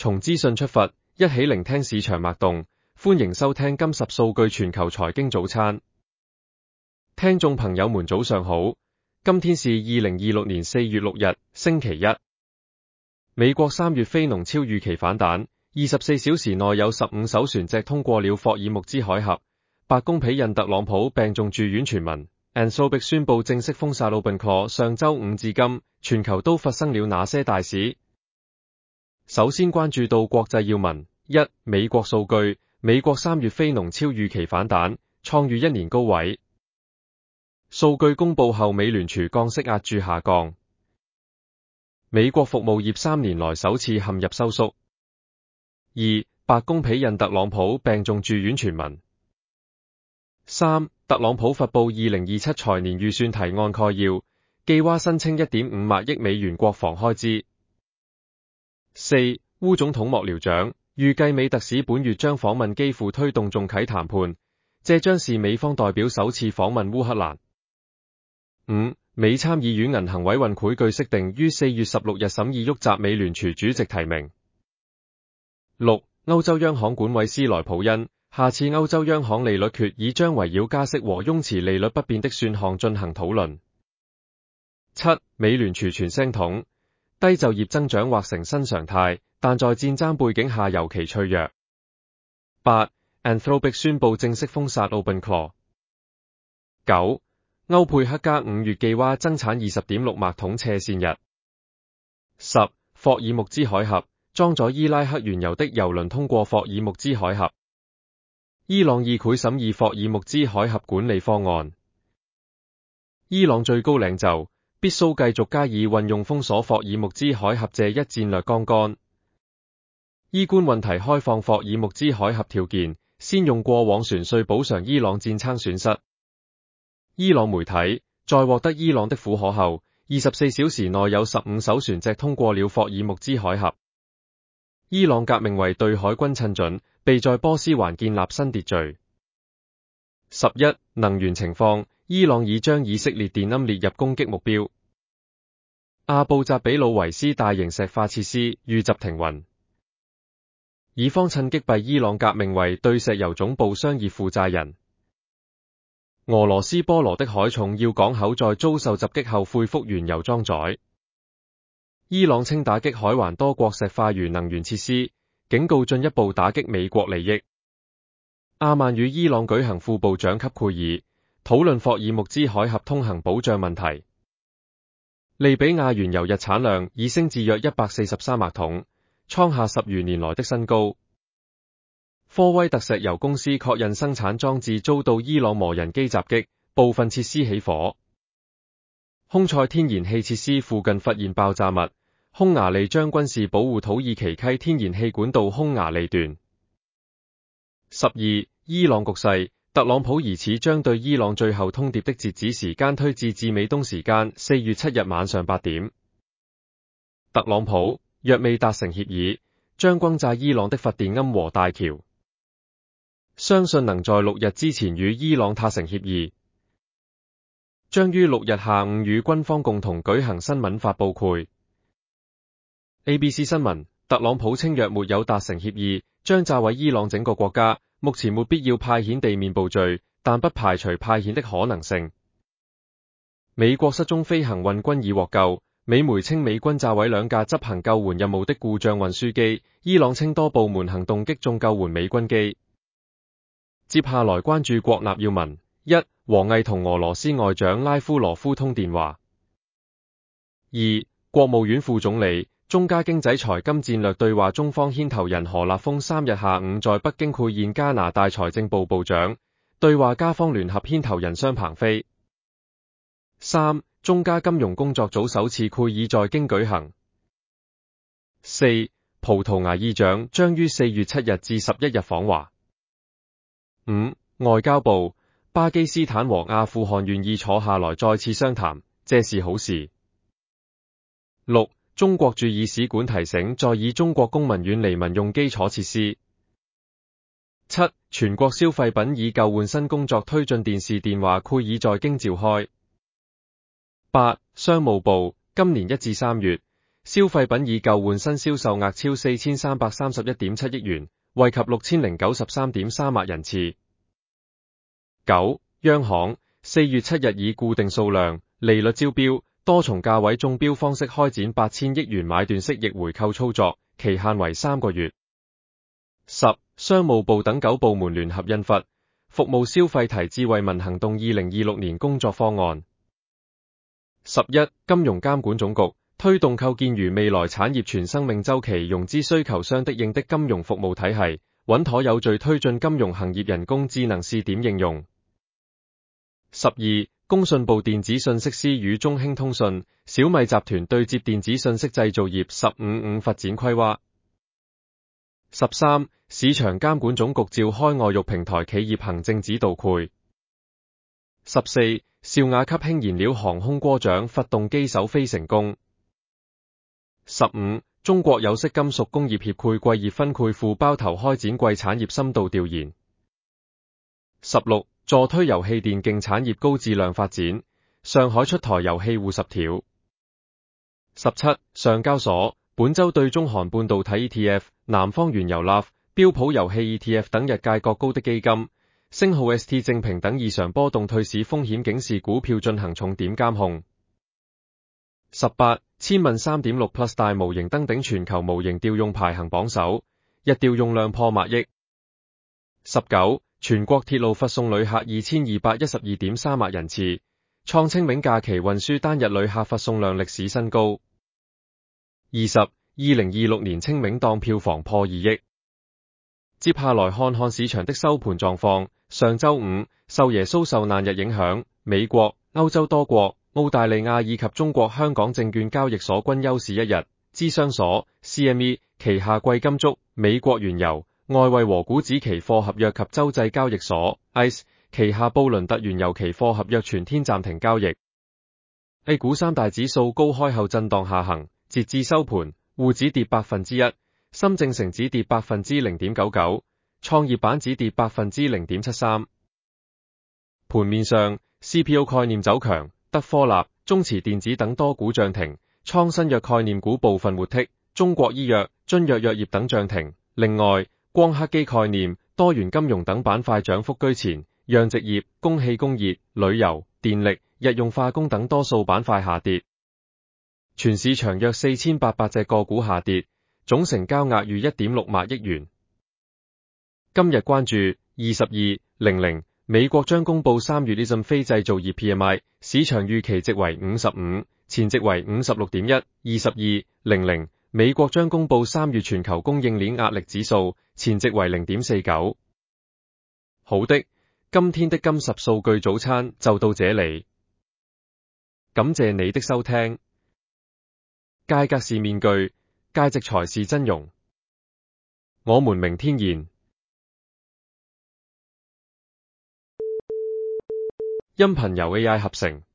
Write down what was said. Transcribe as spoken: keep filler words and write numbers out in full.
從資訊出發，一起聆聽市場脈動。歡迎收聽今十數據全球財經早餐。聽眾朋友們早上好，今天是二零二六年四月六日，星期一。美國三月非農超預期反彈，二十四小時內有十五艘船隻通過了霍爾木茲海峽。白宮否認特朗普病重住院傳聞。Anthropic 宣布正式封殺 OpenClaw。上周五至今，全球都發生了哪些大事？首先關注到國際要聞：一、美國數據，美國三月非農超預期反彈，創逾一年高位。數據公布後，美聯儲降息壓住下降。美國服務業三年來首次陷入收縮。二、白宮否認特朗普病重住院傳聞。三、特朗普發布二零二七財年預算提案概要，計劃申請一點五萬億美元國防開支。四、烏總統幕僚長，預計美特使本月將訪問基輔推動重啟談判，這將是美方代表首次訪問烏克蘭。五、美參議院銀行委員會據悉定於四月十六日審議沃澤美聯儲主席提名。六、歐洲央行管委斯萊普恩，下次歐洲央行利率決議將圍繞加息和擁持利率不變的選項進行討論。七、美聯儲傳聲筒，低就業增長或成新常態，但在戰爭背景下尤其脆弱。八、Anthropic 宣布正式封殺 OpenClaw。九、歐佩克加五月計劃增產二十點六萬桶斜線日。十、霍爾木茲海峽，裝載伊拉克原油的油輪通過霍爾木茲海峽。伊朗議會審議霍爾木茲海峽管理方案。伊朗最高領袖必須繼續加以運用封鎖霍爾木茲海峽這一戰略槓桿。伊觀問題開放霍爾木茲海峽條件，先用過往船稅補償伊朗戰爭損失。伊朗媒體在獲得伊朗的許可後，二十四小時內有十五艘船隻通過了霍爾木茲海峽。伊朗革命衛隊海軍趁準，備在波斯灣建立新秩序。十一、能源情況，伊朗已將以色列電纜列入攻擊目標。阿布扎比魯維斯大型石化設施遇襲停運。以方趁擊斃伊朗革命衛隊石油總部商業負責人。俄羅斯波羅的海重要港口在遭受襲擊後恢復原油裝載。伊朗稱打擊海灣多國石化與能源設施，警告進一步打擊美國利益。阿曼與伊朗舉行副部長級會議，討論霍爾木茲海峽通行保障問題。利比亞原油日產量已升至約一百四十三萬桶，創下十餘年來的新高。科威特石油公司確認生產裝置遭到伊朗無人機襲擊，部分設施起火。匈塞天然氣設施附近發現爆炸物，匈牙利將軍事保護土耳其溪天然氣管道匈牙利段。十二、伊朗局勢，特朗普疑似將對伊朗最後通牒的截止時間推至至美東時間四月七日晚上八點。特朗普若未達成協議，將轟炸伊朗的發電庵和大橋，相信能在六日之前與伊朗達成協議，將於六日下午與軍方共同舉行新聞發佈會。A B C 新聞，特朗普稱若沒有達成協議，將炸毀伊朗整個國家。目前沒必要派遣地面部隊，但不排除派遣的可能性。美國失蹤飛行運軍已獲救，美媒稱美軍炸毀兩架執行救援任務的故障運輸機，伊朗稱多部門行動擊中救援美軍機。接下來關注國內要聞：一、王毅同俄羅斯外長拉夫羅夫通電話。二、國務院副總理、中加經濟財金戰略對話中方牽頭人何立峰三日下午在北京會見加拿大財政部部長，對話加方聯合牽頭人商鵬飛。三、中加金融工作組首次會議在京舉行。四、葡萄牙議長將於四月七日至十一日訪華。五、外交部，巴基斯坦和阿富汗願意坐下來再次商談，這是好事。六、中國駐意使館提醒在以中國公民遠離民用基礎設施。七、全國消費品以舊換新工作推進電視電話會議在京召開。八、商務部今年一至三月消費品以舊換新銷售額超四千三百三十一點七億元，惠及六千零九十三點三萬人次。九、央行四月七日以固定數量、利率招標、多重價位中標方式開展八千億元買斷式逆回購操作，期限為三個月。十、商務部等九部門聯合印發《服務消費提智惠民行動二零二六年工作方案》。十一、金融監管總局推動構建如未來產業全生命周期融資需求相適應的金融服務體系，穩妥有序推進金融行業人工智能試點應用。十二、工信部電子信息司與中興通訊、小米集團對接電子信息製造業十五五發展規劃。十三、市場監管總局召開外育平台企業行政指導會。十四、兆雅級氫燃料航空渦槳發動機首飛成功。十五、中國有色金屬工業協會貴業分配副包頭開展季產業深度調研。十六、助推遊戲電競產業高質量發展，上海出台遊戲戶十條。十七、上交所本周對中韓半導體 E T F、南方原油 L A F、標普遊戲 E T F 等日價各高的基金，星號 S T 正平等異常波動退市風險警示股票進行重點監控。十八、千問 三點六 Plus 大模型登頂全球模型調用排行榜首，日調用量破萬億。十九、全國鐵路發送旅客二千二百一十二點三萬人次，創清明假期運輸單日旅客發送量歷史新高。二十、二零二六年清明檔票房破二億。接下來看看市場的收盤狀況。上周五，受耶穌受難日影響，美國、歐洲多國、澳大利亞以及中國香港證券交易所均休市一日。芝商所 C M E 旗下貴金屬、美國原油、外匯和股指期貨合約及洲際交易所 I C E 旗下布倫特原油期貨合約全天暫停交易。A 股三大指數高開後震盪下行，截至收盤，滬指跌百分之一，深證成指跌百分之零點九九，創業板指跌百分之零點七三。盤面上 ，C P O 概念走強，德科立、中磁電子等多股漲停，創新藥概念股部分活剔，中國醫藥、津藥藥業等漲停。另外，光刻機概念、多元金融等板塊漲幅居前，養殖業、工氣工業、旅遊、電力、日用化工等多數板塊下跌。全市場約四千八百隻個股下跌，總成交額逾一點六萬億元。今日關注二十二零零，美國將公布三月呢陣非製造業 P M I， 市場預期值為五十五，前值為五十六點一。二十二零零，美國將公布三月全球供應鏈壓力指數，前值為零點四九。好的，今天的金十數據早餐就到這裡，感謝你的收聽。價格是面具，價值才是真容。我們明天見。音頻由 A I 合成。